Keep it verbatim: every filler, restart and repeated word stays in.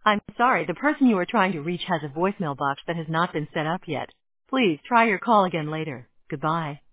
I'm sorry, the person you are trying to reach has a voicemail box that has not been set up yet. Please try your call again later. Goodbye.